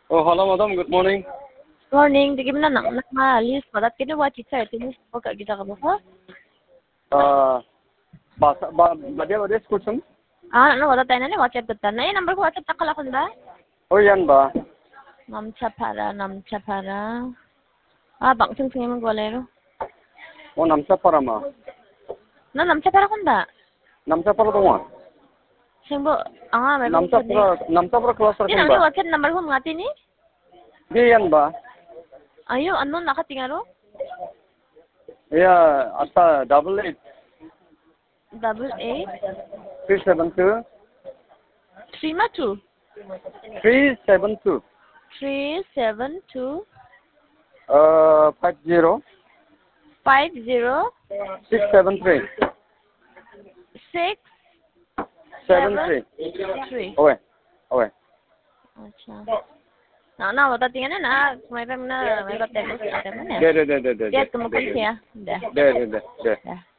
Oh, hello, madam. Good morning. Morning, di gimana nak maalis padat kini wa teacher tinis pagka kita ka ba? Badia school sum? No wala tayo na ni WhatsApp kita. Na number ko WhatsApp takala kun ba? Oh, yan ba? Namcha para. Bang sing mo golero. Oh, namsa para ma. Na namcha para kun ba? Namsa para tunga. Singbo, may Namsa para class Di rakan na ba? WhatsApp number ko ngati ni. Di yan ba? Ayo, ano nakatingaro? Yeah, asa 88 88 372 3 372 372 50 50 673 673. Okay. Okay. अच्छा ना बता tingnan na mayroon na may batego sa atin na De. yes kumukunti De.